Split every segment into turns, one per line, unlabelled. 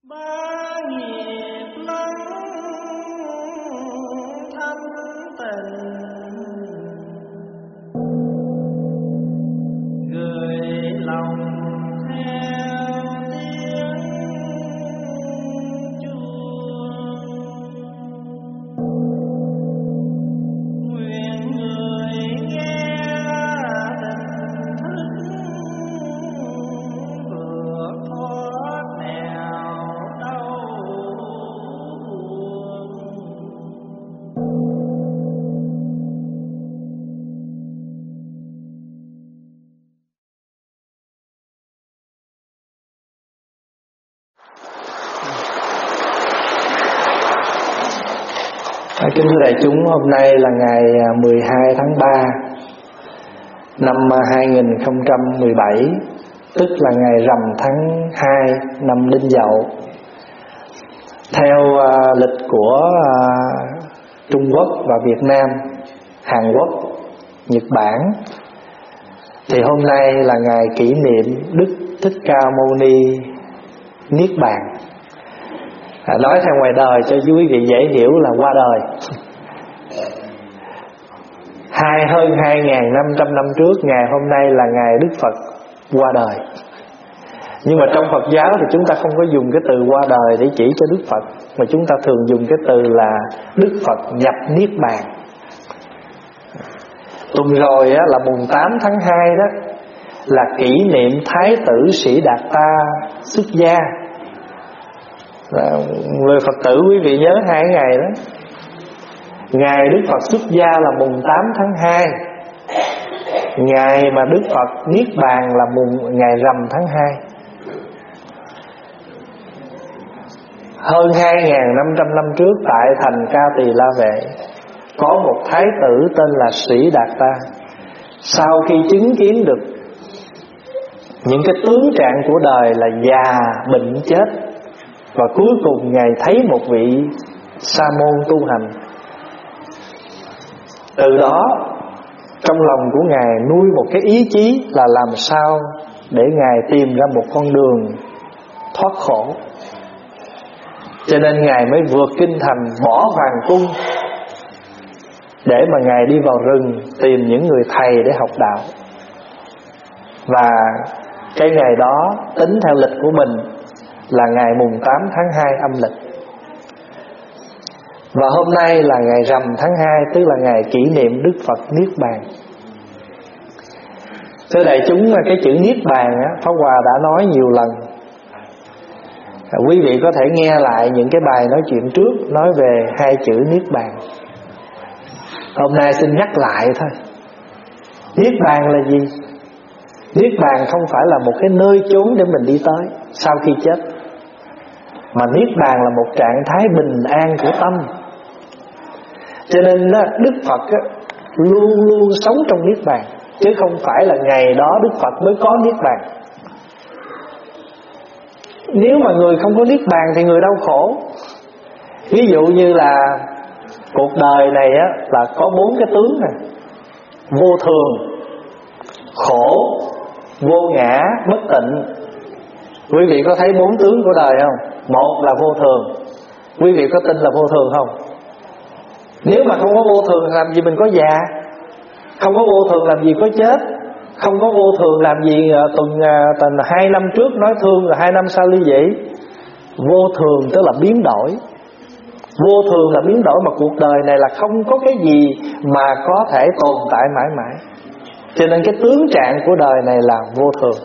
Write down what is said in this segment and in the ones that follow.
ba nghiệp lắng thanh tịnh, gửi lòng theo tiếng chuông. Nguyện người nghe tình thức vượt thoát nẻo đau buồn.
Kính thưa đại chúng, hôm nay là ngày 12 tháng 3 năm 2017, tức là ngày rằm tháng 2 năm Đinh Dậu. Theo lịch của Trung Quốc và Việt Nam, Hàn Quốc, Nhật Bản, thì hôm nay là ngày kỷ niệm Đức Thích Ca Mâu Ni Niết Bàn. Nói theo ngoài đời cho quý vị dễ hiểu là qua đời. Hơn 2.500 năm trước, ngày hôm nay là ngày Đức Phật qua đời. Nhưng mà trong Phật giáo thì chúng ta không có dùng cái từ qua đời để chỉ cho Đức Phật, mà chúng ta thường dùng cái từ là Đức Phật nhập Niết Bàn. Tuần rồi là mùng 8 tháng 2 đó, là kỷ niệm Thái tử Sĩ Đạt Ta xuất gia. Người Phật tử quý vị nhớ hai ngày đó. Ngày Đức Phật xuất gia là mùng 8 tháng 2, ngày mà Đức Phật Niết Bàn là ngày rằm tháng 2. Hơn 2.500 năm trước, tại thành Ca Tỳ La Vệ, có một thái tử tên là Sĩ Đạt Ta. Sau khi chứng kiến được những cái tướng trạng của đời là già, bệnh, chết, và cuối cùng Ngài thấy một vị sa môn tu hành. Từ đó trong lòng của Ngài nuôi một cái ý chí là làm sao để Ngài tìm ra một con đường thoát khổ. Cho nên Ngài mới vượt kinh thành, bỏ hoàng cung, để mà Ngài đi vào rừng tìm những người thầy để học đạo. Và cái ngày đó tính theo lịch của mình là ngày mùng 8 tháng 2 âm lịch. Và hôm nay là ngày rằm tháng 2, tức là ngày kỷ niệm Đức Phật Niết Bàn. Thưa đại chúng, cái chữ Niết Bàn Pháp Hòa đã nói nhiều lần. Quý vị có thể nghe lại những cái bài nói chuyện trước nói về hai chữ Niết Bàn. Hôm nay xin nhắc lại thôi. Niết Bàn là gì? Niết Bàn không phải là một cái nơi chốn để mình đi tới sau khi chết, mà Niết Bàn là một trạng thái bình an của tâm. Cho nên Đức Phật luôn luôn sống trong Niết Bàn, chứ không phải là ngày đó Đức Phật mới có Niết Bàn. Nếu mà người không có Niết Bàn thì người đau khổ. Ví dụ như là cuộc đời này là có 4 cái tướng này: vô thường, khổ, vô ngã, bất tịnh. Quý vị có thấy 4 tướng của đời không? Một là vô thường. Quý vị có tin là vô thường không? Nếu mà không có vô thường làm gì mình có già? Không có vô thường làm gì có chết? Không có vô thường làm gì tuần 2 năm trước nói thương rồi 2 năm sau ly dị? Vô thường tức là biến đổi. Vô thường là biến đổi, mà cuộc đời này là không có cái gì mà có thể tồn tại mãi mãi. Cho nên cái tướng trạng của đời này là vô thường.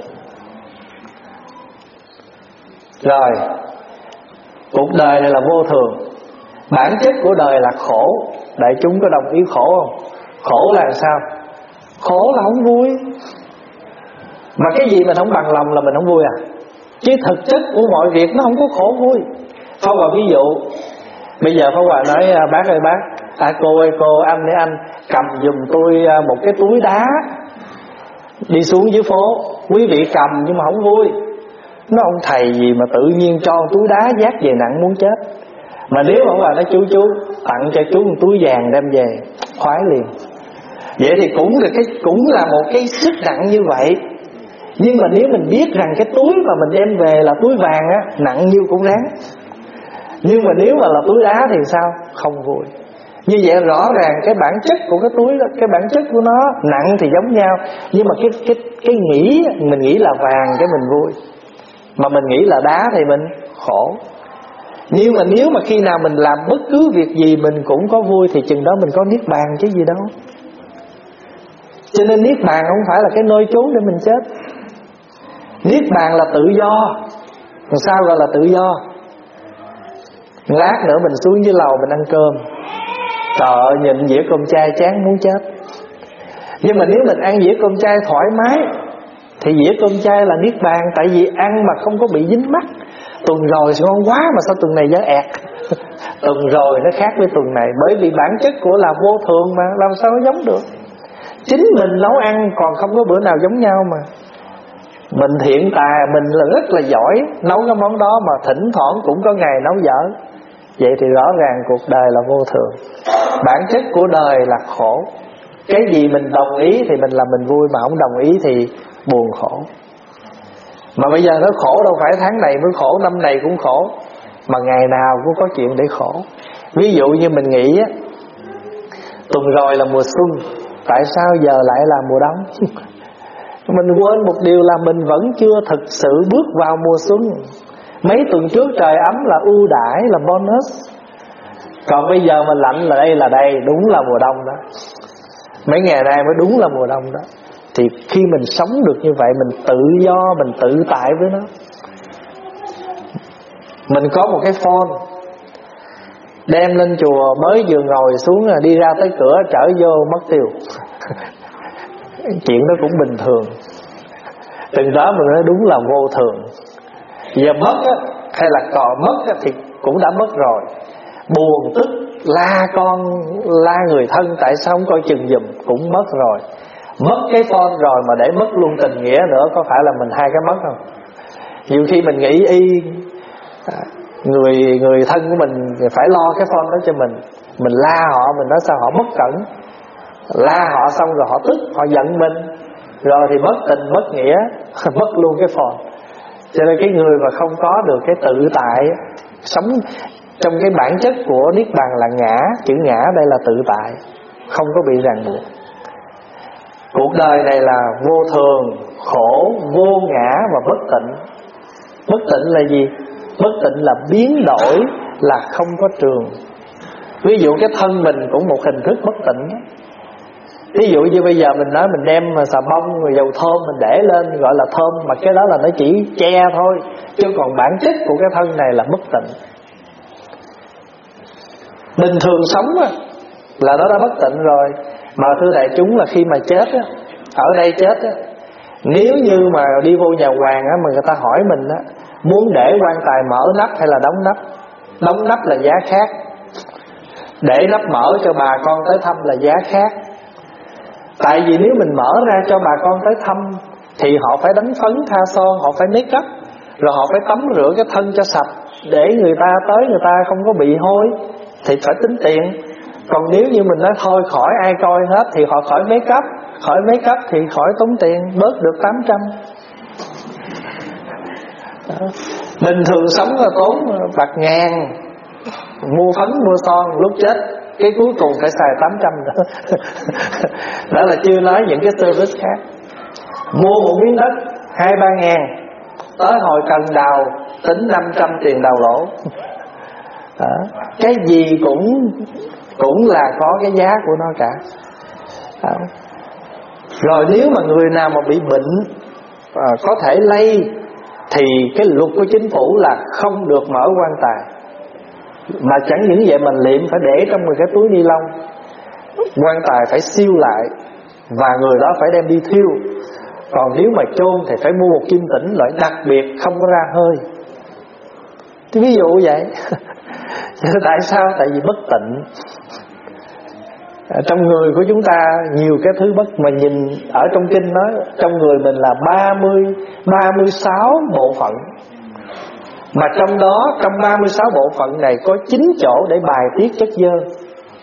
Rồi, cuộc đời này là vô thường. Bản chất của đời là khổ. Đại chúng có đồng ý khổ không? Khổ là sao? Khổ là không vui. Mà cái gì mình không bằng lòng là mình không vui à? Chứ thực chất của mọi việc nó không có khổ vui. Pháp Hòa ví dụ, bây giờ Pháp Hòa nói bác ơi bác, cô ơi cô, anh ơi anh, cầm giùm tôi một cái túi đá đi xuống dưới phố. Quý vị cầm nhưng mà không vui. Nó ông thầy gì mà tự nhiên cho túi đá vác về nặng muốn chết. Mà nếu ông bà nói chú tặng cho chú một túi vàng đem về, khoái liền. Vậy thì cũng là một cái sức nặng như vậy. Nhưng mà nếu mình biết rằng cái túi mà mình đem về là túi vàng á, nặng nhiêu cũng ráng. Nhưng mà nếu mà là túi đá thì sao? Không vui. Như vậy rõ ràng cái bản chất của cái túi đó, cái bản chất của nó nặng thì giống nhau, nhưng mà cái nghĩ, mình nghĩ là vàng cái mình vui, mà mình nghĩ là đá thì mình khổ. Nhưng mà nếu mà khi nào mình làm bất cứ việc gì mình cũng có vui thì chừng đó mình có niết bàn chứ gì đâu. Cho nên niết bàn không phải là cái nơi trốn để mình chết. Niết bàn là tự do. Làm sao gọi là tự do? Lát nữa mình xuống dưới lầu mình ăn cơm, trời ơi nhìn dĩa cơm chay chán muốn chết. Nhưng mà nếu mình ăn dĩa cơm chay thoải mái thì dĩa cơm chay là niết bàn. Tại vì ăn mà không có bị dính mắt. Tuần rồi ngon quá mà sao tuần này giá ẹt. Tuần rồi nó khác với tuần này, bởi vì bản chất của là vô thường mà, làm sao nó giống được. Chính mình nấu ăn còn không có bữa nào giống nhau mà. Mình thiện tài, mình là rất là giỏi nấu cái món đó, mà thỉnh thoảng cũng có ngày nấu dở. Vậy thì rõ ràng cuộc đời là vô thường. Bản chất của đời là khổ. Cái gì mình đồng ý thì mình làm mình vui, mà không đồng ý thì buồn khổ. Mà bây giờ nó khổ đâu phải tháng này mới khổ, năm này cũng khổ, mà ngày nào cũng có chuyện để khổ. Ví dụ như mình nghĩ á, tuần rồi là mùa xuân, tại sao giờ lại là mùa đông? Mình quên một điều là mình vẫn chưa thực sự bước vào mùa xuân. Mấy tuần trước trời ấm là ưu đãi, là bonus. Còn bây giờ mà lạnh là đây, đúng là mùa đông đó. Mấy ngày nay mới đúng là mùa đông đó. Thì khi mình sống được như vậy, mình tự do, mình tự tại với nó. Mình có một cái phone, đem lên chùa mới vừa ngồi xuống đi ra tới cửa trở vô mất tiêu. Chuyện đó cũng bình thường. Từng đó mình nói đúng là vô thường. Giờ mất á, hay là còn mất á, thì cũng đã mất rồi. Buồn tức la con, la người thân tại sao không coi chừng giùm, cũng mất rồi. Mất cái phone rồi mà để mất luôn tình nghĩa nữa, có phải là mình hai cái mất không? Nhiều khi mình nghĩ người thân của mình phải lo cái phone đó cho mình la họ, mình nói sao họ bất cẩn. La họ xong rồi họ tức, họ giận mình, rồi thì mất tình mất nghĩa, mất luôn cái phone. Cho nên cái người mà không có được cái tự tại, sống trong cái bản chất của niết bàn là ngã. Chữ ngã đây là tự tại, không có bị ràng buộc. Cuộc đời này là vô thường, khổ, vô ngã và bất tịnh. Bất tịnh là gì? Bất tịnh là biến đổi, là không có trường. Ví dụ cái thân mình cũng một hình thức bất tịnh. Ví dụ như bây giờ mình nói mình đem xà bông rồi dầu thơm mình để lên gọi là thơm, mà cái đó là nó chỉ che thôi, chứ còn bản chất của cái thân này là bất tịnh. Bình thường sống là nó đã bất tịnh rồi. Mà thưa đại chúng là khi mà chết á, ở đây chết á, nếu như mà đi vô nhà hoàng á, mà người ta hỏi mình á, muốn để quan tài mở nắp hay là đóng nắp? Đóng nắp là giá khác, để nắp mở cho bà con tới thăm là giá khác. Tại vì nếu mình mở ra cho bà con tới thăm thì họ phải đánh phấn tha son, họ phải make up, rồi họ phải tắm rửa cái thân cho sạch, để người ta tới người ta không có bị hôi, thì phải tính tiền. Còn nếu như mình nói thôi khỏi ai coi hết thì họ khỏi make up, khỏi make up thì khỏi tốn tiền, bớt được 800. Bình thường sống là tốn bạc ngàn, mua phấn mua son, lúc chết cái cuối cùng phải xài 800 nữa. Đó là chưa nói những cái service khác. Mua một miếng đất 2-3 ngàn, tới hồi cần đào tính 500 tiền đào lỗ. Đó. Cái gì cũng là có cái giá của nó cả. Đó. Rồi nếu mà người nào mà bị bệnh có thể lây thì cái luật của chính phủ là không được mở quan tài. Mà chẳng những vậy, mình liệm phải để trong một cái túi ni lông, quan tài phải siêu lại và người đó phải đem đi thiêu. Còn nếu mà chôn thì phải mua một kim tĩnh loại đặc biệt không có ra hơi. Thì ví dụ vậy. Tại sao? Tại vì bất tịnh. Trong người của chúng ta nhiều cái thứ bất, mà nhìn ở trong kinh nói trong người mình là 36 bộ phận. Mà trong đó, trong 36 bộ phận này có 9 chỗ để bài tiết chất dơ.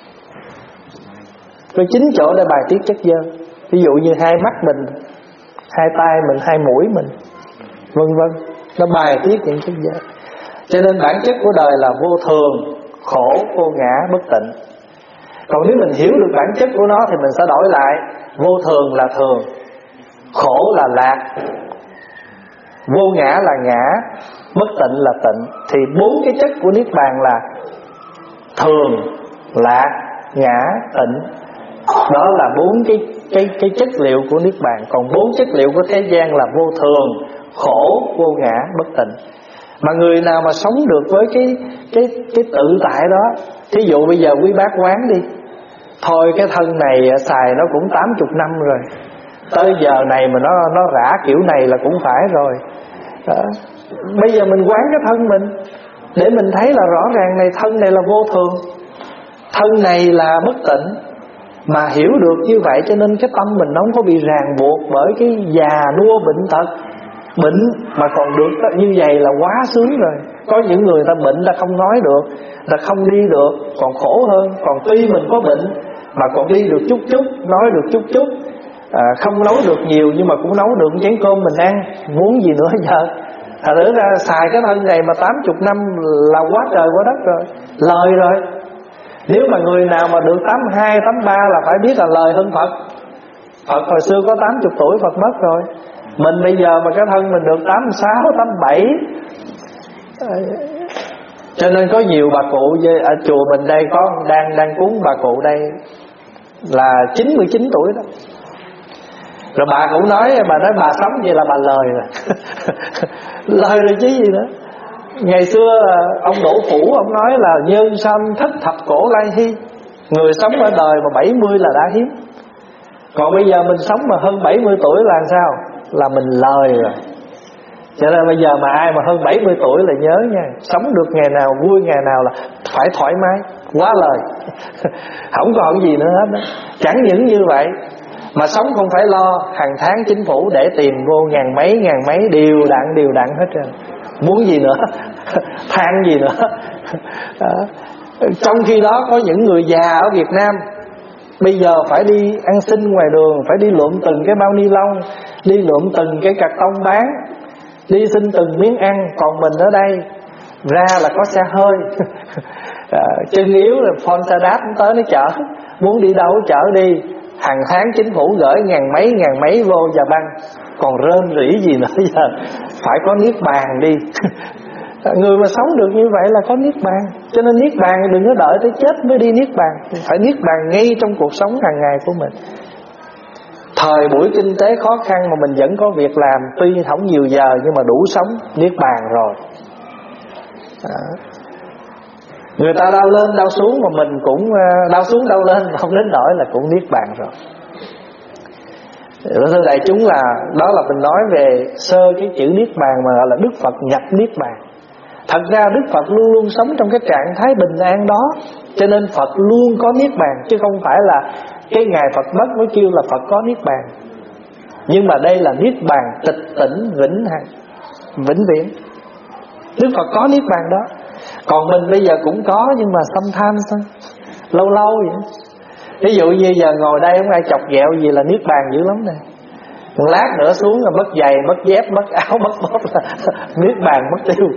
Có 9 chỗ để bài tiết chất dơ. Ví dụ như hai mắt mình hai tay mình, hai mũi mình, vân vân. Nó bài tiết những cái gì. Cho nên bản chất của đời là vô thường, khổ, vô ngã, bất tịnh. Còn nếu mình hiểu được bản chất của nó thì mình sẽ đổi lại: vô thường là thường, khổ là lạc, vô ngã là ngã, bất tịnh là tịnh. Thì bốn cái chất của Niết Bàn là thường, lạc, ngã, tịnh. Đó là bốn cái chất liệu của Niết Bàn. Còn bốn chất liệu của thế gian là vô thường, khổ, vô ngã, bất tịnh. Mà người nào mà sống được với cái tự tại đó, thí dụ bây giờ quý bác quán đi, thôi cái thân này xài nó cũng 80 năm rồi, tới giờ này mà nó rã kiểu này là cũng phải rồi đó. Bây giờ mình quán cái thân mình để mình thấy là rõ ràng này, thân này là vô thường, thân này là bất tịnh. Mà hiểu được như vậy cho nên cái tâm mình nó không có bị ràng buộc bởi cái già nua bệnh tật. Bệnh mà còn được như vậy là quá sướng rồi. Có những người ta bệnh ta không nói được, ta không đi được, còn khổ hơn. Còn tuy mình có bệnh mà còn đi được chút chút, nói được chút chút, không nấu được nhiều nhưng mà cũng nấu được chén cơm mình ăn, muốn gì nữa giờ. Thật ra xài cái thân này mà 80 năm là quá trời quá đất rồi, lời rồi. Nếu mà người nào mà được 82, 83 là phải biết là lời hơn Phật. Phật hồi xưa có 80 tuổi Phật mất rồi. Mình bây giờ mà cái thân mình được 86, 87. Cho nên có nhiều bà cụ ở chùa mình đây có đang cúng bà cụ đây là 99 tuổi đó. Rồi bà cũng nói, bà sống vậy là bà lời rồi. Lời rồi chứ gì nữa. Ngày xưa ông Đỗ Phủ ông nói là nhân sanh thất thập cổ lai hy. Người sống ở đời mà 70 là đã hiếm. Còn bây giờ mình sống mà hơn 70 tuổi là sao? Là mình lời rồi. Cho nên bây giờ mà ai mà hơn 70 tuổi là nhớ nha, sống được ngày nào vui ngày nào là phải thoải mái, quá lời. Không còn gì nữa hết đó. Chẳng những như vậy mà sống không phải lo, hàng tháng chính phủ để tiền vô ngàn mấy đều đặn hết trơn. Muốn gì nữa? Than gì nữa? Trong khi đó có những người già ở Việt Nam bây giờ phải đi ăn xin ngoài đường, phải đi lượm từng cái bao ni lông, đi lượm từng cái cạc tông bán, đi xin từng miếng ăn. Còn mình ở đây ra là có xe hơi. Chân yếu là phone xe đáp tới nó chở. Muốn đi đâu chở đi. Hàng tháng chính phủ gửi ngàn mấy vô và băng. Còn rên rỉ gì nữa giờ. Phải có Niết Bàn đi. Người mà sống được như vậy là có Niết Bàn. Cho nên Niết Bàn đừng có đợi tới chết mới đi Niết Bàn. Phải Niết Bàn ngay trong cuộc sống hàng ngày của mình. Thời buổi kinh tế khó khăn mà mình vẫn có việc làm, tuy không nhiều giờ nhưng mà đủ sống, Niết Bàn rồi. Người ta đau lên đau xuống mà mình cũng đau xuống đau lên, không đến nỗi là cũng Niết Bàn rồi. Thưa đại chúng, là đó là mình nói về sơ cái chữ Niết Bàn mà gọi là Đức Phật nhập Niết Bàn. Thật ra Đức Phật luôn luôn sống trong cái trạng thái bình an đó, cho nên Phật luôn có Niết Bàn, chứ không phải là cái ngày Phật mất mới kêu là Phật có Niết Bàn. Nhưng mà đây là Niết Bàn tịch tỉnh vĩnh hằng, vĩnh viễn. Đức Phật có Niết Bàn đó. Còn mình bây giờ cũng có nhưng mà sometimes thôi, lâu lâu vậy. Ví dụ như giờ ngồi đây không ai chọc ghẹo gì là Niết Bàn dữ lắm nè. Một lát nữa xuống là mất giày, mất dép, mất áo, mất bóp là Niết Bàn mất tiêu.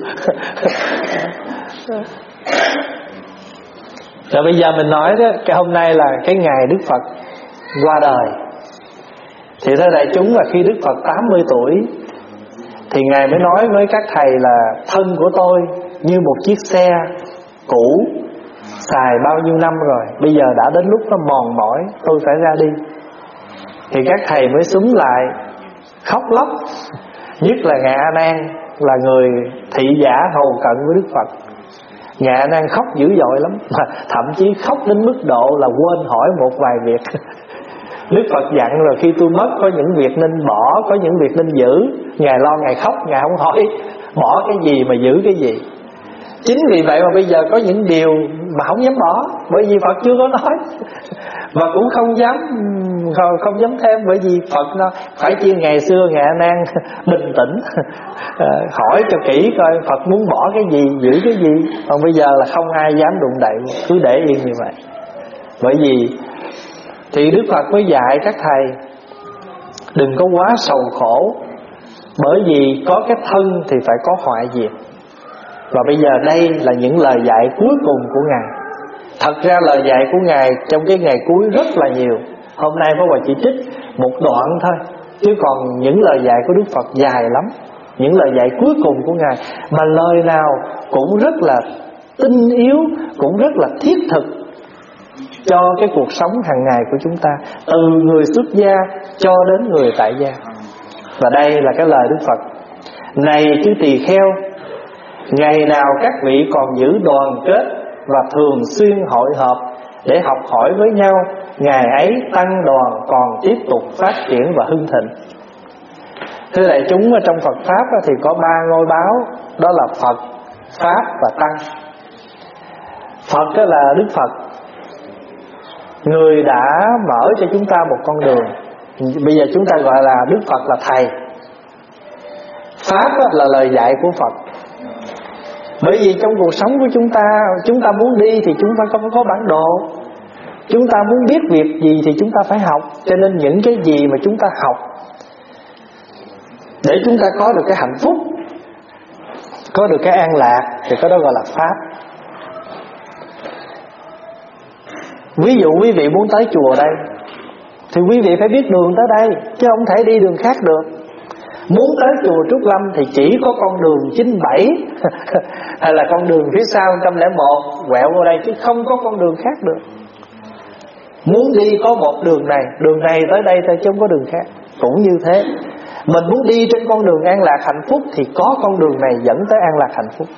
Rồi bây giờ mình nói đó, cái hôm nay là cái ngày Đức Phật qua đời. Thì thưa đại chúng, là khi Đức Phật 80 tuổi thì Ngài mới nói với các thầy là thân của tôi như một chiếc xe cũ, xài bao nhiêu năm rồi, bây giờ đã đến lúc nó mòn mỏi, tôi phải ra đi. Thì các thầy mới xúm lại khóc lóc. Nhất là Ngài A Nan là người thị giả hầu cận với Đức Phật. Ngài A Nan khóc dữ dội lắm, mà thậm chí khóc đến mức độ là quên hỏi một vài việc. Đức Phật dặn rồi, khi tôi mất có những việc nên bỏ, có những việc nên giữ. Ngài lo Ngài khóc, Ngài không hỏi bỏ cái gì mà giữ cái gì. Chính vì vậy mà bây giờ có những điều mà không dám bỏ, bởi vì Phật chưa có nói. Và cũng không dám thêm, bởi vì Phật nó phải chi ngày xưa Ngài A Nan bình tĩnh, hỏi cho kỹ coi Phật muốn bỏ cái gì, giữ cái gì. Còn bây giờ là không ai dám đụng đậy, cứ để yên như vậy. Bởi vì thì Đức Phật mới dạy các thầy đừng có quá sầu khổ, bởi vì có cái thân thì phải có hoại diệt. Và bây giờ đây là những lời dạy cuối cùng của Ngài. Thật ra lời dạy của Ngài trong cái ngày cuối rất là nhiều. Hôm nay Pháp Hòa chỉ trích một đoạn thôi, chứ còn những lời dạy của Đức Phật dài lắm. Những lời dạy cuối cùng của Ngài, mà lời nào cũng rất là tinh yếu, cũng rất là thiết thực cho cái cuộc sống hàng ngày của chúng ta, từ người xuất gia cho đến người tại gia. Và đây là cái lời Đức Phật: này chư tỳ kheo, ngày nào các vị còn giữ đoàn kết và thường xuyên hội họp để học hỏi với nhau, ngày ấy tăng đoàn còn tiếp tục phát triển và hưng thịnh. Thưa đại chúng, ở trong Phật Pháp thì có 3 ngôi báo, đó là Phật, Pháp và Tăng. Phật là Đức Phật, người đã mở cho chúng ta một con đường. Bây giờ chúng ta gọi là Đức Phật là Thầy. Pháp là lời dạy của Phật. Bởi vì trong cuộc sống của chúng ta muốn đi thì chúng ta không có bản đồ. Chúng ta muốn biết việc gì thì chúng ta phải học. Cho nên những cái gì mà chúng ta học để chúng ta có được cái hạnh phúc, có được cái an lạc, thì cái đó gọi là Pháp. Ví dụ quý vị muốn tới chùa đây thì quý vị phải biết đường tới đây, chứ không thể đi đường khác được. Muốn tới chùa Trúc Lâm thì chỉ có con đường 97 hay là con đường phía sau 101 quẹo vào đây, chứ không có con đường khác được. Muốn đi có một đường này tới đây thôi, chứ không có đường khác. Cũng như thế, mình muốn đi trên con đường an lạc hạnh phúc thì có con đường này dẫn tới an lạc hạnh phúc.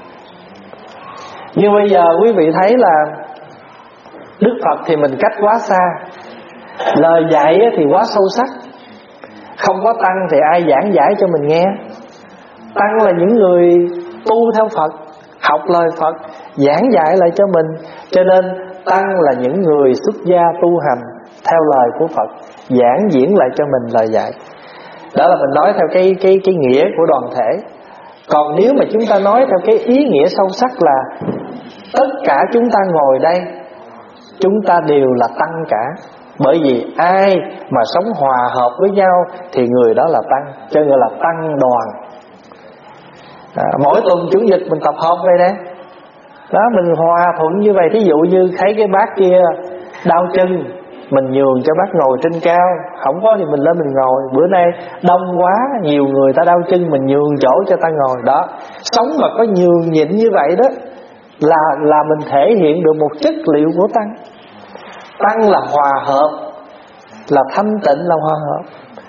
Nhưng bây giờ quý vị thấy là Đức Phật thì mình cách quá xa, lời dạy thì quá sâu sắc. Không có Tăng thì ai giảng giải cho mình nghe? Tăng là những người tu theo Phật, học lời Phật, giảng dạy lại cho mình. Cho nên Tăng là những người xuất gia tu hành theo lời của Phật, giảng diễn lại cho mình lời dạy. Đó là mình nói theo cái nghĩa của đoàn thể. Còn nếu mà chúng ta nói theo cái ý nghĩa sâu sắc là tất cả chúng ta ngồi đây, chúng ta đều là Tăng cả. Bởi vì ai mà sống hòa hợp với nhau thì người đó là Tăng, cho nên là Tăng đoàn. Mỗi tuần Chủ nhật mình tập hợp vậy nè, đó, mình hòa thuận như vậy. Thí dụ như thấy cái bác kia đau chân, mình nhường cho bác ngồi trên cao, không có thì mình lên mình ngồi. Bữa nay đông quá, nhiều người ta đau chân, mình nhường chỗ cho ta ngồi. Đó, sống mà có nhường nhịn như vậy đó là mình thể hiện được một chất liệu của Tăng. Tăng là hòa hợp, là thanh tịnh, là hòa hợp.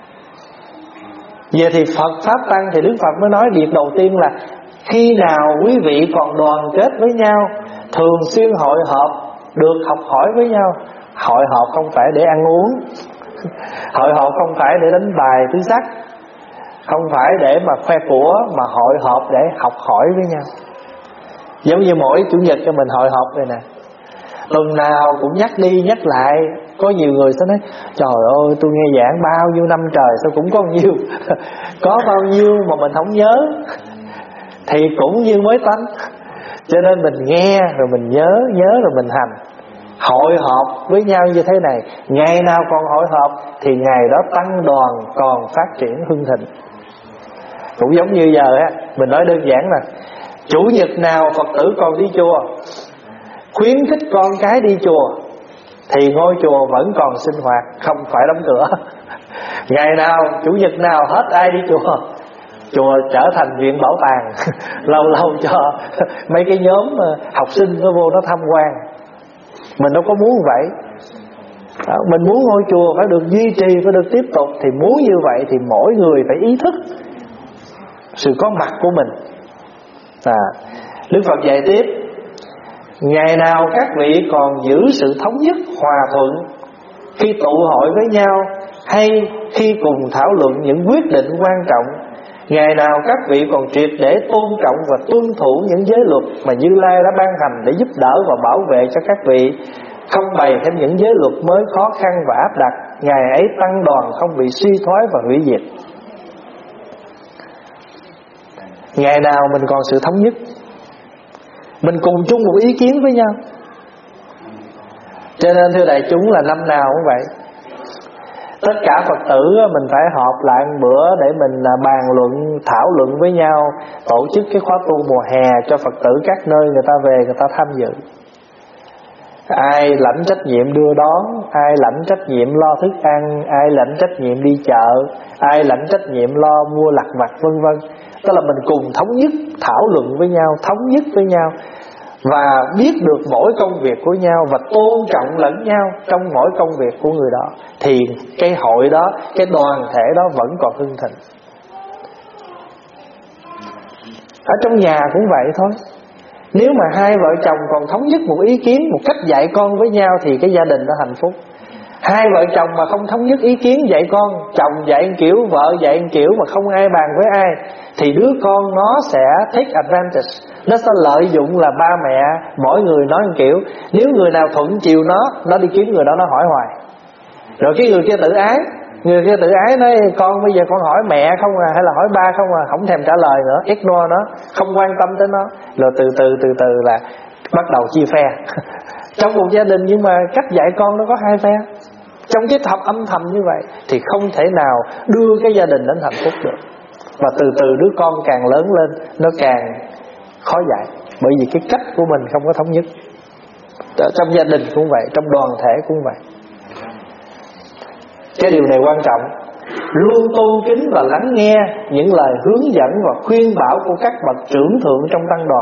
Vậy thì Phật Pháp Tăng thì Đức Phật mới nói việc đầu tiên là khi nào quý vị còn đoàn kết với nhau, thường xuyên hội họp, được học hỏi với nhau. Hội họp không phải để ăn uống, hội họp không phải để đánh bài tứ sắc, không phải để mà khoe của, mà hội họp để học hỏi với nhau. Giống như mỗi Chủ nhật cho mình hội họp đây nè, tuần nào cũng nhắc đi nhắc lại. Có nhiều người sẽ nói trời ơi, tôi nghe giảng bao nhiêu năm trời sao cũng có nhiêu có bao nhiêu mà mình không nhớ. Thì cũng như mới tánh. Cho nên mình nghe rồi mình nhớ rồi mình hành. Hội họp với nhau như thế này, ngày nào còn hội họp thì ngày đó tăng đoàn còn phát triển hưng thịnh. Cũng giống như giờ á, mình nói đơn giản là Chủ nhật nào Phật tử còn đi chùa, khuyến khích con cái đi chùa, thì ngôi chùa vẫn còn sinh hoạt, không phải đóng cửa. Ngày nào, Chủ nhật nào hết ai đi chùa, chùa trở thành viện bảo tàng. Lâu lâu cho mấy cái nhóm học sinh nó vô nó tham quan. Mình đâu có muốn vậy. Mình muốn ngôi chùa phải được duy trì, phải được tiếp tục. Thì muốn như vậy thì mỗi người phải ý thức sự có mặt của mình. Đức Phật dạy tiếp: ngày nào các vị còn giữ sự thống nhất hòa thuận khi tụ hội với nhau, hay khi cùng thảo luận những quyết định quan trọng, ngày nào các vị còn triệt để tôn trọng và tuân thủ những giới luật mà Như Lai đã ban hành để giúp đỡ và bảo vệ cho các vị, không bày thêm những giới luật mới khó khăn và áp đặt, ngày ấy tăng đoàn không bị suy thoái và hủy diệt. Ngày nào mình còn sự thống nhất, mình cùng chung một ý kiến với nhau. Cho nên thưa đại chúng là năm nào cũng vậy, Tất cả Phật tử mình phải họp lại một bữa để mình bàn luận, thảo luận với nhau, tổ chức cái khóa tu mùa hè cho Phật tử các nơi người ta về người ta tham dự. Ai lãnh trách nhiệm đưa đón, ai lãnh trách nhiệm lo thức ăn, ai lãnh trách nhiệm đi chợ, ai lãnh trách nhiệm lo mua lặt vặt vân vân. Tức là mình cùng thống nhất, thảo luận với nhau, thống nhất với nhau, và biết được mỗi công việc của nhau và tôn trọng lẫn nhau trong mỗi công việc của người đó, thì cái hội đó, cái đoàn thể đó vẫn còn hưng thịnh. Ở trong nhà cũng vậy thôi. Nếu mà hai vợ chồng còn thống nhất một ý kiến, một cách dạy con với nhau thì cái gia đình nó hạnh phúc. Hai vợ chồng mà không thống nhất ý kiến dạy con, chồng dạy kiểu, vợ dạy kiểu mà không ai bàn với ai, thì đứa con nó sẽ take advantage. Nó sẽ lợi dụng là ba mẹ mỗi người nói một kiểu. Nếu người nào thuận chiều nó đi kiếm người đó nó hỏi hoài. Rồi cái người kia tự ái, người kia tự ái nói con bây giờ con hỏi mẹ không à, hay là hỏi ba không à, không thèm trả lời nữa, ignore nó, không quan tâm tới nó. Rồi từ từ là bắt đầu chia phe. Trong một gia đình nhưng mà cách dạy con nó có hai phe. Trong cái âm thầm như vậy thì không thể nào đưa cái gia đình đến hạnh phúc được. Và từ từ đứa con càng lớn lên nó càng khó dạy, bởi vì cái cách của mình không có thống nhất. Trong gia đình cũng vậy, trong đoàn thể cũng vậy. Cái điều này quan trọng. Luôn tôn kính và lắng nghe những lời hướng dẫn và khuyên bảo của các bậc trưởng thượng trong tăng đoàn.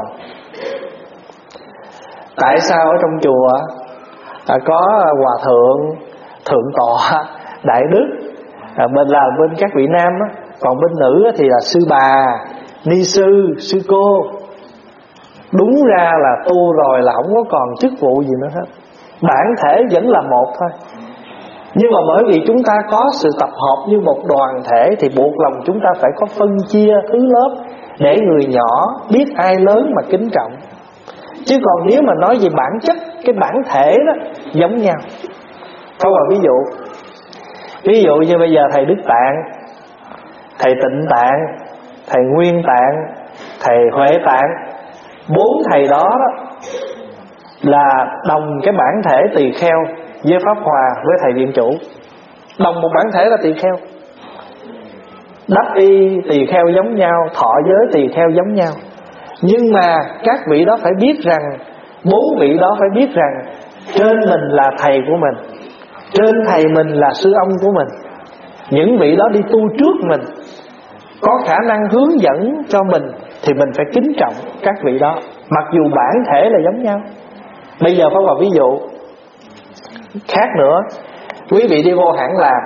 Tại sao ở trong chùa có hòa thượng, thượng tọa, đại đức, bên là bên các vị nam á, còn bên nữ thì là sư bà, ni sư, sư cô. Đúng ra là tu rồi là không có còn chức vụ gì nữa hết, bản thể vẫn là một thôi. Nhưng mà bởi vì chúng ta có sự tập hợp như một đoàn thể thì buộc lòng chúng ta phải có phân chia thứ lớp để người nhỏ biết ai lớn mà kính trọng. Chứ còn nếu mà nói về bản chất, cái bản thể đó giống nhau. Có một ví dụ như bây giờ thầy Đức Tạng, thầy Tịnh Tạng, thầy Nguyên Tạng, thầy Huệ Tạng, bốn thầy đó là đồng cái bản thể tỳ kheo với Pháp Hòa với thầy Viện Chủ. Đồng một bản thể là tỳ kheo, đắp y tỳ kheo giống nhau, thọ giới tỳ kheo giống nhau. Nhưng mà các vị đó phải biết rằng, bốn vị đó phải biết rằng trên mình là thầy của mình, trên thầy mình là sư ông của mình. Những vị đó đi tu trước mình, có khả năng hướng dẫn cho mình thì mình phải kính trọng các vị đó, mặc dù bản thể là giống nhau. Bây giờ phải vào ví dụ khác nữa. Quý vị đi vô hãng làm,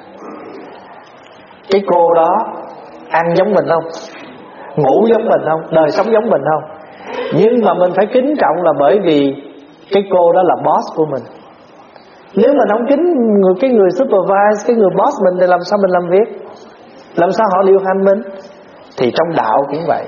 cái cô đó ăn giống mình không, ngủ giống mình không, đời sống giống mình không. Nhưng mà mình phải kính trọng là bởi vì cái cô đó là boss của mình. Nếu mà không kính cái người supervise, cái người boss mình thì làm sao mình làm việc, làm sao họ điều hành mình. Thì trong đạo cũng vậy,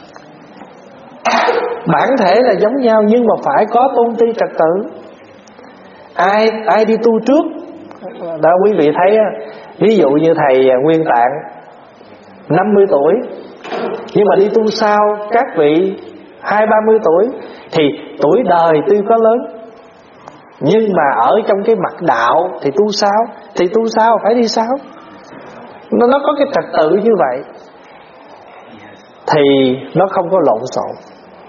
bản thể là giống nhau nhưng mà phải có tôn ti trật tự. Ai đi tu trước đó quý vị thấy. Ví dụ như thầy Nguyên Tạng 50 tuổi, nhưng mà đi tu sau các vị 20-30 tuổi, thì tuổi đời tuy có lớn, nhưng mà ở trong cái mặt đạo thì tu sao phải đi sau. Nó có cái trật tự như vậy thì nó không có lộn xộn.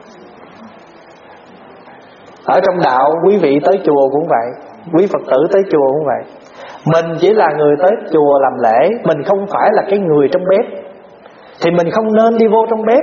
Ở trong đạo quý vị tới chùa cũng vậy, quý Phật tử tới chùa cũng vậy. Mình chỉ là người tới chùa làm lễ, mình không phải là cái người trong bếp, thì mình không nên đi vô trong bếp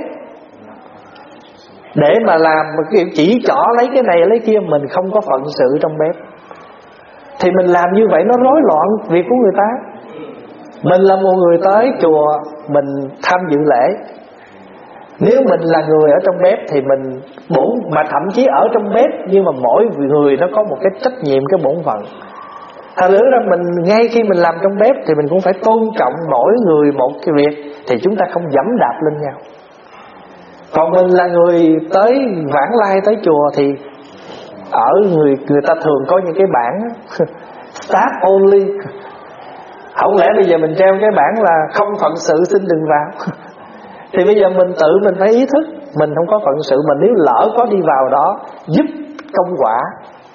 để mà làm một kiểu chỉ trỏ lấy cái này lấy kia. Mình không có phận sự trong bếp, thì mình làm như vậy nó rối loạn việc của người ta. Mình là một người tới chùa, mình tham dự lễ. Nếu mình là người ở trong bếp thì mình bổn, mà thậm chí ở trong bếp nhưng mà mỗi người nó có một cái trách nhiệm, cái bổn phận. Thật ra mình ngay khi mình làm trong bếp thì mình cũng phải tôn trọng mỗi người một cái việc, thì chúng ta không dẫm đạp lên nhau. Còn mình là người tới vãng lai tới chùa thì ở người ta thường có những cái bảng staff only. Không lẽ bây giờ mình treo cái bảng là không phận sự xin đừng vào. Thì bây giờ mình tự mình phải ý thức mình không có phận sự. Mà nếu lỡ có đi vào đó giúp công quả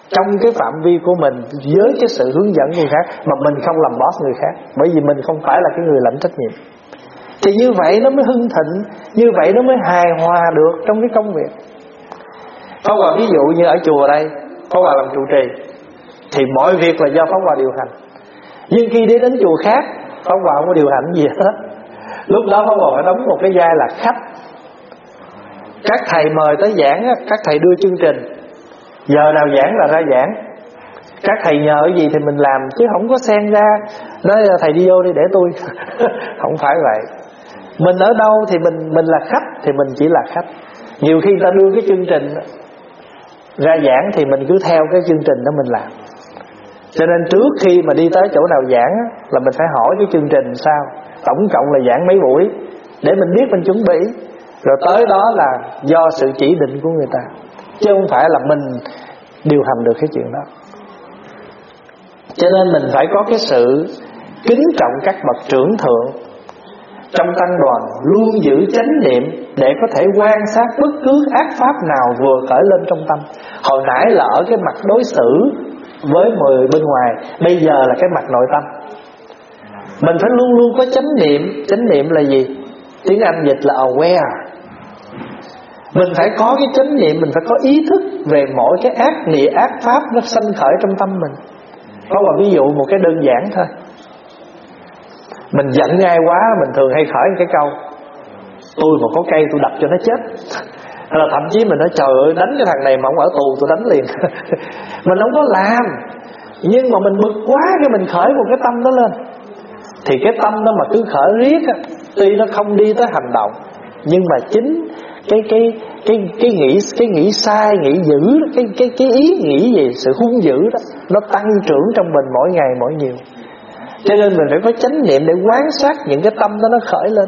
trong cái phạm vi của mình, với cái sự hướng dẫn người khác, mà mình không làm boss người khác, bởi vì mình không phải là cái người lãnh trách nhiệm. Thì như vậy nó mới hưng thịnh, như vậy nó mới hài hòa được trong cái công việc. Pháp Hòa ví dụ như ở chùa đây, Pháp Hòa làm trụ trì, thì mọi việc là do Pháp Hòa điều hành. Nhưng khi đi đến chùa khác, Pháp Hòa không có điều hành gì hết. Lúc đó Pháp Hòa phải đóng một cái vai là khách. Các thầy mời tới giảng, các thầy đưa chương trình, giờ nào giảng là ra giảng. Các thầy nhờ cái gì thì mình làm, chứ không có xen ra nói thầy đi vô đi để tôi. Không phải vậy. Mình ở đâu thì mình là khách, thì mình chỉ là khách. Nhiều khi ta đưa cái chương trình ra giảng thì mình cứ theo cái chương trình đó mình làm. Cho nên trước khi mà đi tới chỗ nào giảng là mình phải hỏi cái chương trình sao, tổng cộng là giảng mấy buổi, để mình biết mình chuẩn bị. Rồi tới đó là do sự chỉ định của người ta, chứ không phải là mình điều hành được cái chuyện đó. Cho nên mình phải có cái sự kính trọng các bậc trưởng thượng trong tăng đoàn, luôn giữ chánh niệm để có thể quan sát bất cứ ác pháp nào vừa khởi lên trong tâm. Hồi nãy là ở cái mặt đối xử với người bên ngoài, bây giờ là cái mặt nội tâm. Mình phải luôn luôn có chánh niệm. Chánh niệm là gì? Tiếng Anh dịch là aware. Mình phải có cái chánh niệm, mình phải có ý thức về mỗi cái ác pháp nó sanh khởi trong tâm mình. Đó là ví dụ một cái đơn giản thôi. Mình giận ai quá, mình thường hay khởi cái câu tôi mà có cây tôi đập cho nó chết. Hay là thậm chí mình nói trời ơi, đánh cái thằng này mà không ở tù tôi đánh liền. Mình không có làm, nhưng mà mình bực quá cái mình khởi một cái tâm đó lên. Thì cái tâm đó mà cứ khởi riết á, tuy nó không đi tới hành động, nhưng mà chính cái nghĩ sai, nghĩ dữ, cái ý nghĩ về sự hung dữ đó, nó tăng trưởng trong mình mỗi ngày mỗi nhiều. Cho nên mình phải có chánh niệm để quan sát những cái tâm đó nó khởi lên.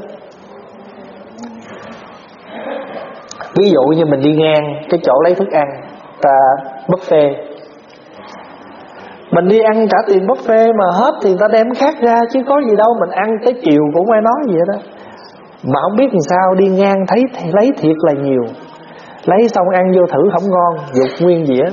Ví dụ như mình đi ngang cái chỗ lấy thức ăn, ta buffet, mình đi ăn trả tiền buffet mà hết thì ta đem khác ra, chứ có gì đâu, mình ăn tới chiều cũng không ai nói gì đó. Mà không biết làm sao đi ngang thấy lấy thiệt là nhiều, lấy xong ăn vô thử không ngon, dục nguyên dĩa.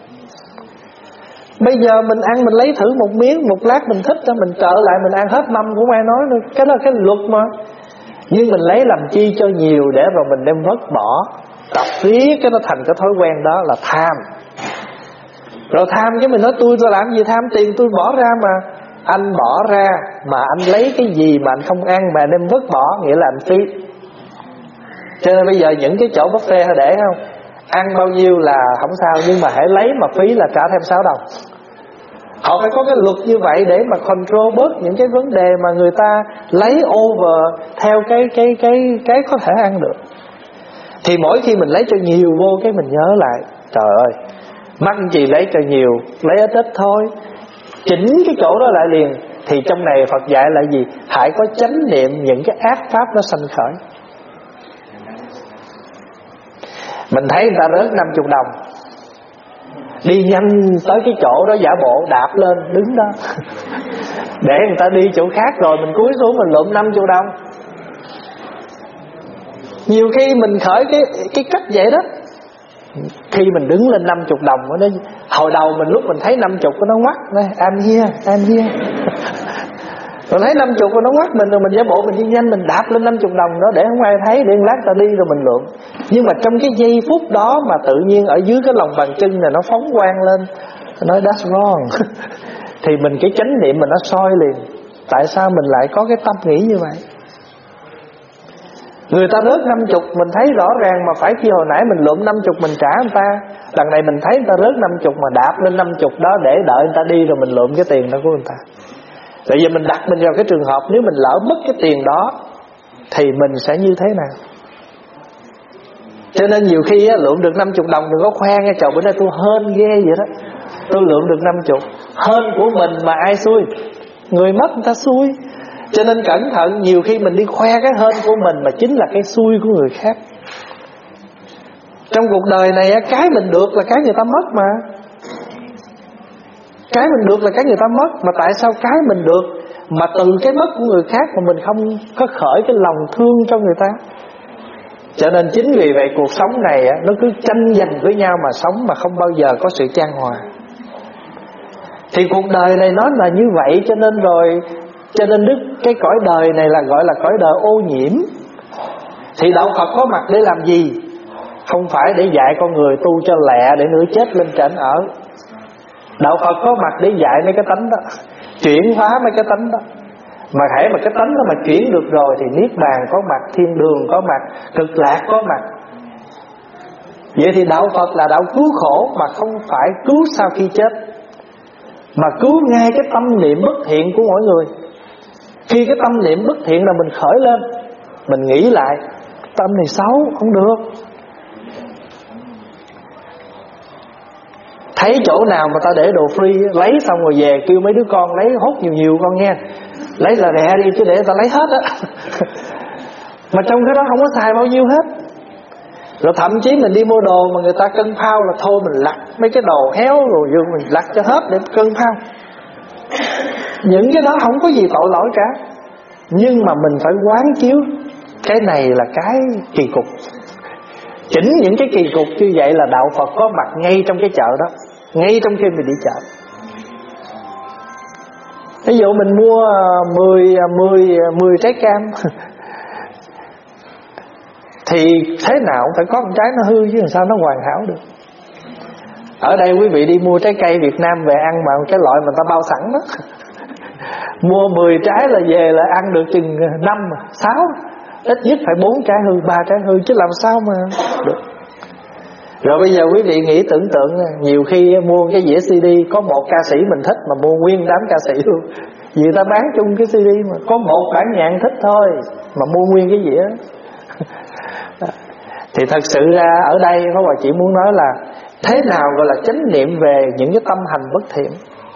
Bây giờ mình ăn mình lấy thử một miếng, một lát mình thích cho mình trở lại mình ăn hết mâm cũng không ai nói nữa. Cái đó là cái luật mà. Nhưng mình lấy làm chi cho nhiều để rồi mình đem vứt bỏ, tập riết cái nó thành cái thói quen đó là tham. Rồi tham cái mình nói tôi làm gì tham, tiền tôi bỏ ra mà. Anh bỏ ra mà anh lấy cái gì mà anh không ăn mà anh đem vứt bỏ, nghĩa là anh phí. Cho nên bây giờ những cái chỗ buffet để không, ăn bao nhiêu là không sao, nhưng mà hãy lấy mà phí là trả thêm 6 đồng. Họ phải có cái luật như vậy để mà control bớt những cái vấn đề mà người ta lấy over theo cái có thể ăn được. Thì mỗi khi mình lấy cho nhiều vô cái mình nhớ lại, trời ơi, mắc gì lấy cho nhiều, lấy ít ít thôi, chỉnh cái chỗ đó lại liền. Thì trong này Phật dạy là gì? Hãy có chánh niệm những cái ác pháp nó sanh khởi. Mình thấy người ta rớt 50 đồng, đi nhanh tới cái chỗ đó giả bộ đạp lên đứng đó để người ta đi chỗ khác, rồi mình cúi xuống mình lụm 50 đồng. Nhiều khi mình khởi cái cách vậy đó. Khi mình đứng lên 50 đồng đó, hồi đầu mình lúc mình thấy 50 nó ngoắt, nói I'm here Rồi thấy 50 nó ngoắt mình, rồi mình giả bộ mình đi nhanh, mình đạp lên 50 đồng đó để không ai thấy, để lát ta đi rồi mình lượm. Nhưng mà trong cái giây phút đó mà tự nhiên ở dưới cái lòng bàn chân này nó phóng quang lên, nói that's wrong. Thì mình cái chánh niệm mình nó soi liền, tại sao mình lại có cái tâm nghĩ như vậy. Người ta rớt 50, mình thấy rõ ràng mà phải khi hồi nãy mình lượm 50 mình trả người ta. Lần này mình thấy người ta rớt 50 mà đạp lên 50 đó để đợi người ta đi rồi mình lượm cái tiền đó của người ta. Bây giờ mình đặt mình vào cái trường hợp nếu mình lỡ mất cái tiền đó thì mình sẽ như thế nào. Cho nên nhiều khi á, lượm được 50 đồng đừng có khoe nghe, trời bữa nay tôi hên ghê vậy đó, tôi lượm được 50. Hên của mình mà ai xui? Người mất người ta xui. Cho nên cẩn thận, nhiều khi mình đi khoe cái hên của mình mà chính là cái xui của người khác. Trong cuộc đời này cái mình được là cái người ta mất mà. Cái mình được là cái người ta mất. Mà tại sao cái mình được mà từ cái mất của người khác mà mình không có khởi cái lòng thương cho người ta? Cho nên chính vì vậy cuộc sống này nó cứ tranh giành với nhau mà sống, mà không bao giờ có sự chan hòa. Thì cuộc đời này nó là như vậy, cho nên cái cõi đời này là gọi là cõi đời ô nhiễm. Thì đạo Phật có mặt để làm gì? Không phải để dạy con người tu cho lẹ để nữa chết lên trển ở. Đạo Phật có mặt để dạy mấy cái tánh đó, chuyển hóa mấy cái tánh đó. Mà hễ mà cái tánh đó mà chuyển được rồi thì Niết Bàn có mặt, thiên đường có mặt, cực lạc có mặt. Vậy thì đạo Phật là đạo cứu khổ, mà không phải cứu sau khi chết, mà cứu ngay cái tâm niệm bất thiện của mỗi người. Khi cái tâm niệm bất thiện là mình khởi lên, mình nghĩ lại tâm này xấu, không được. Thấy chỗ nào mà ta để đồ free, lấy xong rồi về kêu mấy đứa con lấy hốt nhiều con nghe, lấy là rẻ đi chứ để ta lấy hết á. Mà trong cái đó không có xài bao nhiêu hết. Rồi thậm chí mình đi mua đồ mà người ta cân phao là thôi mình lặt mấy cái đồ héo rồi vô mình lặt cho hết để cân phao. Những cái đó không có gì tội lỗi cả, nhưng mà mình phải quán chiếu cái này là cái kỳ cục. Chỉnh những cái kỳ cục như vậy là đạo Phật có mặt ngay trong cái chợ đó, ngay trong khi mình đi chợ. Ví dụ mình mua 10 trái cam thì thế nào cũng phải có một trái nó hư chứ làm sao nó hoàn hảo được. Ở đây quý vị đi mua trái cây Việt Nam về ăn mà cái loại mà ta bao sẵn đó mua 10 trái là về là ăn được chừng 5, 6, ít nhất phải 4 trái hư, 3 trái hư chứ làm sao mà được. Rồi bây giờ quý vị nghĩ tưởng tượng, nhiều khi mua cái dĩa CD có một ca sĩ mình thích mà mua nguyên đám ca sĩ luôn. Vì ta bán chung cái CD mà có một bản nhạc thích thôi mà mua nguyên cái dĩa. Thì thật sự ra ở đây Pháp Hòa chỉ muốn nói là thế nào gọi là chánh niệm về những cái tâm hành bất thiện.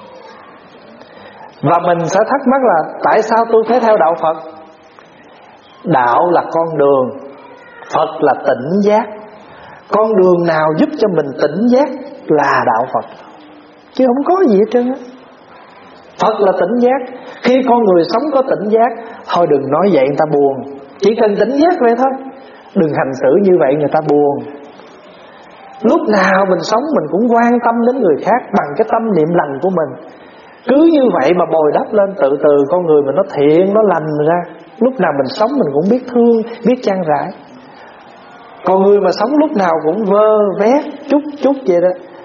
Và mình sẽ thắc mắc là tại sao tôi phải theo đạo Phật? Đạo là con đường, Phật là tỉnh giác. Con đường nào giúp cho mình tỉnh giác là đạo Phật, chứ không có gì hết trơn á. Phật là tỉnh giác. Khi con người sống có tỉnh giác, thôi đừng nói vậy người ta buồn, chỉ cần tỉnh giác vậy thôi. Đừng hành xử như vậy người ta buồn. Lúc nào mình sống mình cũng quan tâm đến người khác bằng cái tâm niệm lành của mình. Cứ như vậy mà bồi đắp lên, từ từ con người mình nó thiện, nó lành ra. Lúc nào mình sống mình cũng biết thương, biết chan rãi. Còn người mà sống lúc nào cũng vơ vét, chút vậy đó.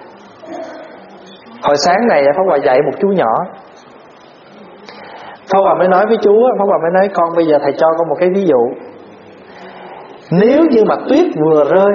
Hồi sáng này Pháp Hòa dạy một chú nhỏ, Pháp Hòa mới nói với chú, Pháp Hòa mới nói con bây giờ thầy cho con một cái ví dụ. Nếu như mà tuyết vừa rơi,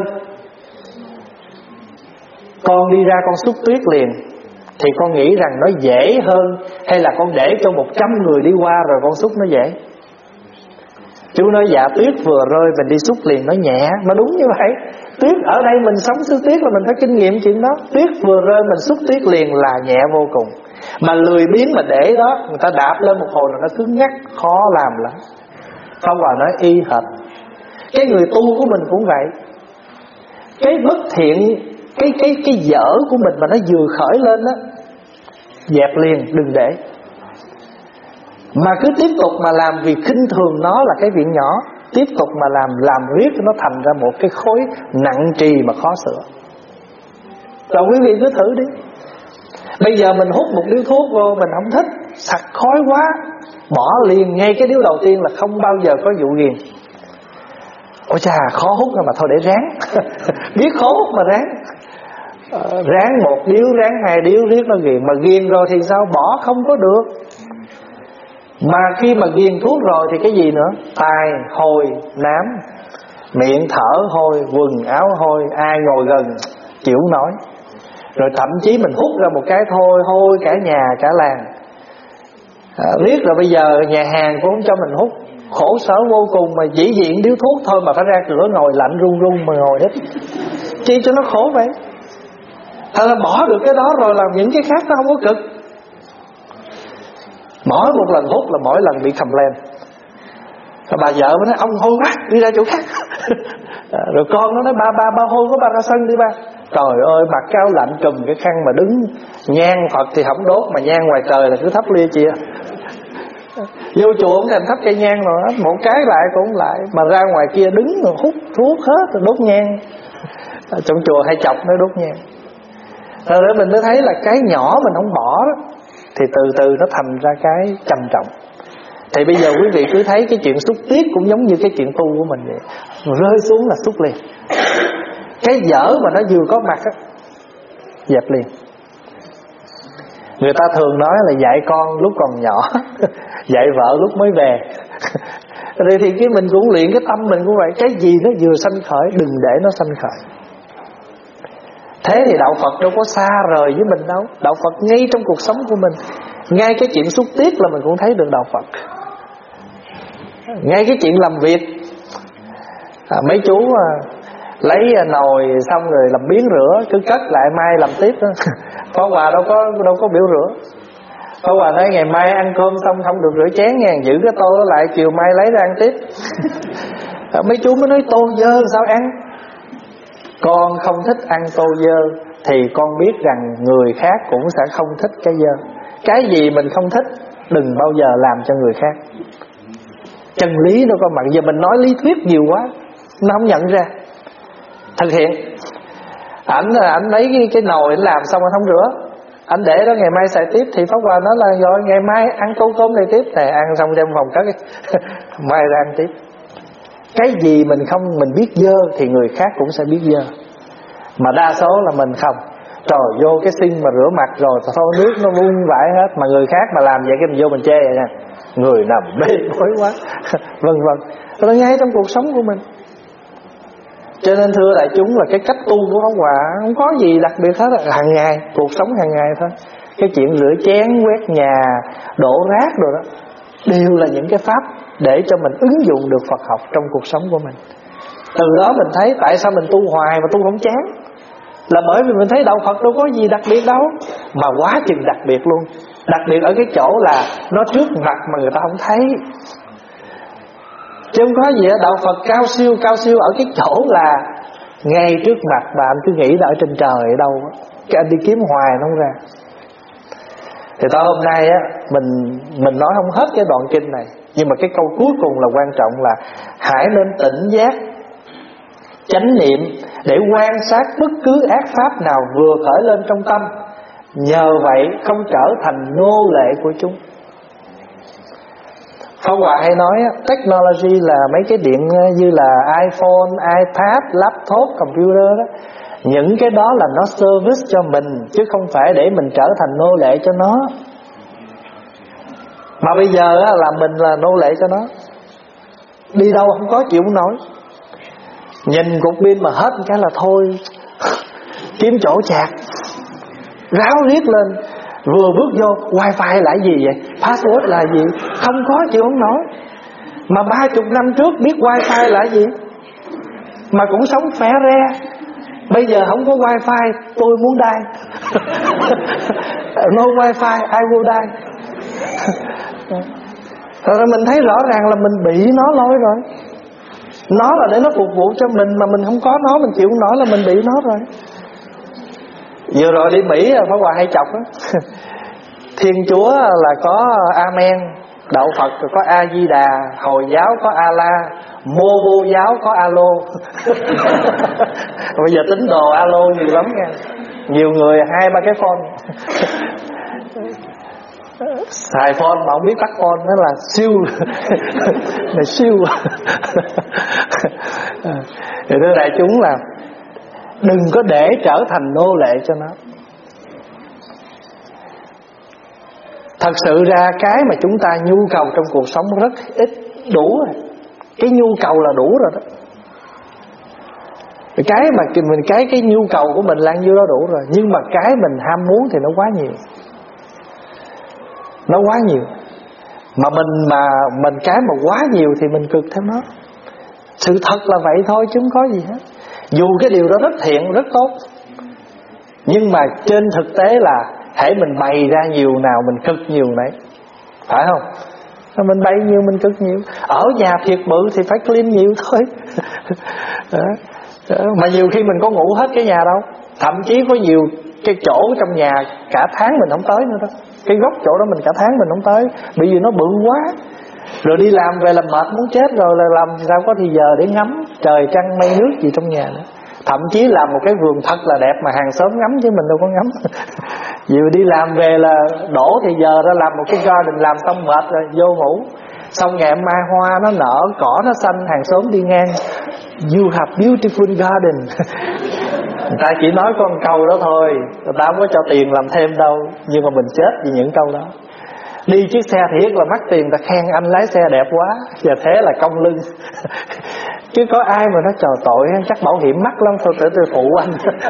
con đi ra con xúc tuyết liền, thì con nghĩ rằng nó dễ hơn hay là con để cho 100 người đi qua rồi con xúc nó dễ? Chú nói dạ tuyết vừa rơi mình đi xúc liền nó nhẹ. Mà đúng như vậy. Tuyết ở đây mình sống xứ tuyết là mình phải kinh nghiệm chuyện đó. Tuyết vừa rơi mình xúc tuyết liền là nhẹ vô cùng. Mà lười biếng mà để đó, người ta đạp lên một hồi là nó cứng ngắc, khó làm lắm. Pháp Hòa nói y hệt. Cái người tu của mình cũng vậy. Cái bất thiện, cái dở của mình mà nó vừa khởi lên đó, dẹp liền, đừng để. Mà cứ tiếp tục mà làm vì khinh thường nó là cái chuyện nhỏ, tiếp tục mà làm riết nó thành ra một cái khối nặng trì mà khó sửa. Rồi quý vị cứ thử đi. Bây giờ mình hút một điếu thuốc vô mình không thích, sặc khói quá, bỏ liền ngay cái điếu đầu tiên là không bao giờ có vụ ghiền. Ôi chà khó hút mà thôi để ráng. Biết khó hút mà ráng. Ráng một điếu, ráng 2 điếu riết nó ghiền. Mà ghiền rồi thì sao? Bỏ không có được. Mà khi mà ghiền thuốc rồi thì cái gì nữa? Tai, hôi, nám, miệng thở hôi, quần áo hôi, ai ngồi gần chịu nổi. Rồi thậm chí mình hút ra một cái thôi hôi cả nhà cả làng. Riết rồi bây giờ nhà hàng cũng không cho mình hút, khổ sở vô cùng. Mà chỉ diện điếu thuốc thôi mà phải ra cửa ngồi lạnh run run mà ngồi hết. Chi cho nó khổ vậy? Thật là bỏ được cái đó rồi làm những cái khác nó không có cực. Mỗi một lần hút là mỗi lần bị cầm lên. Rồi bà vợ mới nói ông hôi quá, đi ra chỗ khác. Rồi con nó nói ba hôi quá, ba ra sân đi ba. Trời ơi mặt cao lạnh trùm cái khăn mà đứng. Nhang Phật thì không đốt, mà nhang ngoài trời là cứ thắp lia chia. Vô chùa cũng thèm thắp cây nhang rồi, một cái lại cũng lại. Mà ra ngoài kia đứng rồi hút thuốc hết rồi đốt nhang. Trong chùa hay chọc nó đốt nhang. Rồi mình mới thấy là cái nhỏ mình không bỏ đó, thì từ từ nó thành ra cái trầm trọng. Thì bây giờ quý vị cứ thấy cái chuyện xúc tiết cũng giống như cái chuyện tu của mình vậy, rơi xuống là xúc liền. Cái dở mà nó vừa có mặt á, dẹp liền. Người ta thường nói là dạy con lúc còn nhỏ dạy vợ lúc mới về. Rồi thì cái mình cũng luyện cái tâm mình cũng vậy. Cái gì nó vừa sanh khởi đừng để nó sanh khởi. Thế thì đạo Phật đâu có xa rời với mình đâu. Đạo Phật ngay trong cuộc sống của mình. Ngay cái chuyện xúc tiết là mình cũng thấy được đạo Phật. Ngay cái chuyện làm việc, mấy chú lấy nồi xong rồi làm biến rửa, cứ cất lại mai làm tiếp đó. Pháp Hòa đâu có biểu rửa. Pháp Hòa nói ngày mai ăn cơm xong không được rửa chén nha, giữ cái tô đó lại chiều mai lấy ra ăn tiếp. Mấy chú mới nói tô dơ sao ăn. Con không thích ăn tô dơ thì con biết rằng người khác cũng sẽ không thích cái dơ. Cái gì mình không thích đừng bao giờ làm cho người khác. Chân lý đâu có mặt. Giờ mình nói lý thuyết nhiều quá, nó không nhận ra. Thực hiện. Ảnh lấy cái nồi ảnh làm xong anh không rửa, anh để đó ngày mai xài tiếp. Thì Pháp Hòa nói là rồi ngày mai ăn tô cơm này tiếp. Này ăn xong đem phòng cất mai ra ăn tiếp. Cái gì mình biết dơ thì người khác cũng sẽ biết dơ. Mà đa số là mình không. Trời vô cái sinh mà rửa mặt rồi thôi nước nó vung vãi hết. Mà người khác mà làm vậy cái mình vô mình chê vậy nè, người nằm bê bối quá vân vân. Nó ngay trong cuộc sống của mình. Cho nên thưa đại chúng là cái cách tu của Pháp Hòa không có gì đặc biệt hết. Hàng ngày, cuộc sống hàng ngày thôi. Cái chuyện rửa chén, quét nhà, đổ rác rồi đó đều là những cái pháp để cho mình ứng dụng được Phật học trong cuộc sống của mình. Từ đó mình thấy tại sao mình tu hoài mà tu không chán. Là bởi vì mình thấy đạo Phật đâu có gì đặc biệt đâu. Mà quá chừng đặc biệt luôn. Đặc biệt ở cái chỗ là nó trước mặt mà người ta không thấy. Chứ không có gì đó. Đạo Phật cao siêu ở cái chỗ là ngay trước mặt mà anh cứ nghĩ là ở trên trời ở đâu. Cái anh đi kiếm hoài nó không ra. Thì tới hôm nay á, mình nói không hết cái đoạn kinh này, nhưng mà cái câu cuối cùng là quan trọng là hãy nên tỉnh giác, chánh niệm để quan sát bất cứ ác pháp nào vừa khởi lên trong tâm. Nhờ vậy không trở thành nô lệ của chúng. Pháp Hòa hay nói technology là mấy cái điện như là iPhone, iPad, laptop, computer đó. Những cái đó là nó service cho mình, chứ không phải để mình trở thành nô lệ cho nó. Mà bây giờ là mình là nô lệ cho nó. Đi đâu không có chịu không nổi. Nhìn cục pin mà hết cái là thôi kiếm chỗ chạc, ráo riết lên. Vừa bước vô wifi là gì vậy, password là gì, không có chịu không nổi. Mà 30 năm trước biết wifi là gì, mà cũng sống phè re. Bây giờ không có wifi tôi muốn die. No wifi I will die. Rồi mình thấy rõ ràng là mình bị nó lôi rồi. Nó là để nó phục vụ cho mình, mà mình không có nó, mình chịu không nổi là mình bị nó rồi. Vừa rồi đi Mỹ Pháp Hòa hay chọc đó. Thiên Chúa là có Amen, đạo Phật có A Di Đà, Hồi giáo có A La, Mô Vô giáo có Alo. Bây giờ tín đồ Alo nhiều lắm nha. Nhiều người 2-3 cái phone. Xài phone mà không biết tắt phone nó là siêu. Này siêu. Thì thưa đại chúng là đừng có để trở thành nô lệ cho nó. Thật sự ra cái mà chúng ta nhu cầu trong cuộc sống rất ít, đủ rồi. Cái nhu cầu là đủ rồi đó. Cái mà cái nhu cầu của mình là nhiêu đó đủ rồi. Nhưng mà cái mình ham muốn thì nó quá nhiều. Nó quá nhiều. Mà mình cái mà quá nhiều thì mình cực theo nó. Sự thật là vậy thôi chứ không có gì hết. Dù cái điều đó rất thiện, rất tốt, nhưng mà trên thực tế là hễ mình bày ra nhiều nào mình cực nhiều nấy. Phải không? Mình bày nhiều mình cực nhiều. Ở nhà thiệt bự thì phải clean nhiều thôi. Mà nhiều khi mình có ngủ hết cái nhà đâu. Thậm chí có nhiều cái chỗ trong nhà cả tháng mình không tới nữa đó. Cái góc chỗ đó mình cả tháng mình không tới, bởi vì nó bự quá. Rồi đi làm về là mệt muốn chết rồi, là làm sao có thì giờ để ngắm trời trăng mây nước gì trong nhà nữa. Thậm chí làm một cái vườn thật là đẹp mà hàng xóm ngắm chứ mình đâu có ngắm. Vừa đi làm về là đổ thì giờ ra làm một cái garden, làm xong mệt rồi vô ngủ. Xong ngày mai hoa nó nở, cỏ nó xanh, hàng xóm đi ngang, you have beautiful garden. Người ta chỉ nói con câu đó thôi, người ta không có cho tiền làm thêm đâu. Nhưng mà mình chết vì những câu đó. Đi chiếc xe thiệt là mắc tiền, ta khen anh lái xe đẹp quá, và thế là cong lưng. Chứ có ai mà nó trời tội, chắc bảo hiểm mắc lắm, thôi tôi phụ anh.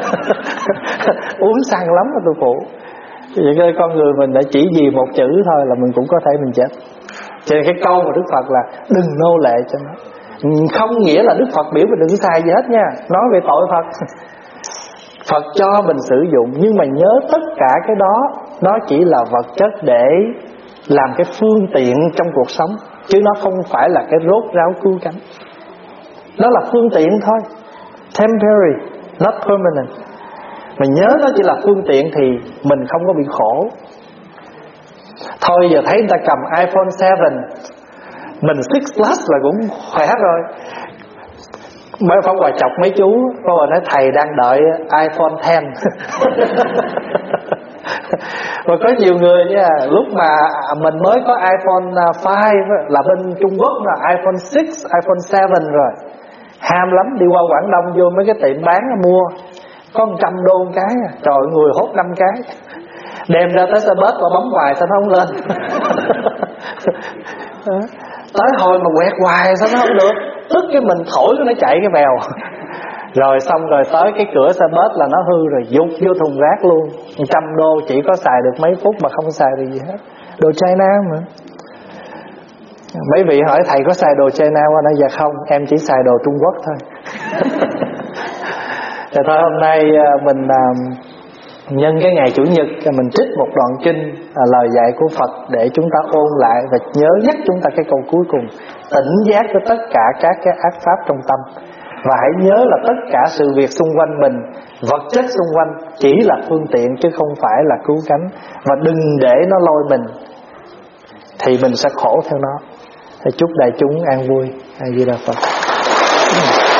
Uống xăng lắm mà tôi phụ. Vậy con người mình đã chỉ vì một chữ thôi là mình cũng có thể mình chết. Cho nên cái câu của Đức Phật là đừng nô lệ cho nó, không nghĩa là Đức Phật biểu mình đừng xài gì hết nha. Nói về tội Phật, Phật cho mình sử dụng, nhưng mà nhớ tất cả cái đó nó chỉ là vật chất để làm cái phương tiện trong cuộc sống, chứ nó không phải là cái rốt ráo cứu cánh. Nó là phương tiện thôi, temporary, not permanent. Mà nhớ nó chỉ là phương tiện thì mình không có bị khổ. Thôi giờ thấy người ta cầm iPhone 7, mình 6 Plus là cũng khỏe rồi. Mới phải quà chọc mấy chú, có nói thầy đang đợi iPhone 10. Và có nhiều người nha, lúc mà mình mới có iPhone 5 là bên Trung Quốc là iPhone 6, iPhone 7 rồi. Ham lắm, đi qua Quảng Đông vô mấy cái tiệm bán mua, có 100 đô một cái, trời ơi, người hốt 5 cái. Đem ra tới xe bus và bấm hoài sao nó không lên. Tới hồi mà quẹt hoài sao nó không được, tức cái mình thổi nó chạy cái vèo. Rồi xong rồi tới cái cửa xe bus là nó hư rồi, dục vô thùng rác luôn. 100 đô chỉ có xài được mấy phút mà không xài được gì hết. Đồ China mà. Mấy vị hỏi thầy có xài đồ China qua đây? Dạ không, em chỉ xài đồ Trung Quốc thôi. Rồi thôi hôm nay mình nhân cái ngày Chủ nhật mình trích một đoạn kinh, lời dạy của Phật để chúng ta ôn lại và nhớ nhắc chúng ta cái câu cuối cùng: tỉnh giác với tất cả các cái ác pháp trong tâm. Và hãy nhớ là tất cả sự việc xung quanh mình, vật chất xung quanh chỉ là phương tiện chứ không phải là cứu cánh. Và đừng để nó lôi mình, thì mình sẽ khổ theo nó. Chúc đại chúng an vui. A Di Đà Phật.